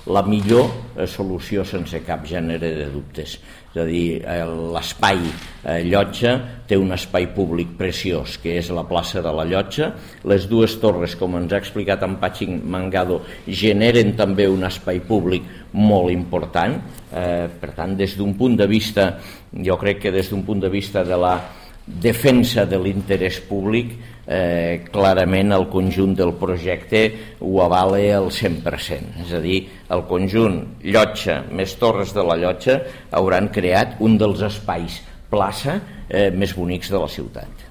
la millor solució sense cap gènere de dubtes. És a dir, l'espai Llotja té un espai públic preciós, que és la plaça de la Llotja. Les dues torres, com ens ha explicat en Patxi Mangado, generen també un espai públic molt important. Per tant, des d'un punt de vista, jo crec que des d'un punt de vista de la defensa de l'interès públic, clarament el conjunt del projecte ho avala al 100%. És a dir, el conjunt Llotja més Torres de la Llotja hauran creat un dels espais plaça més bonics de la ciutat.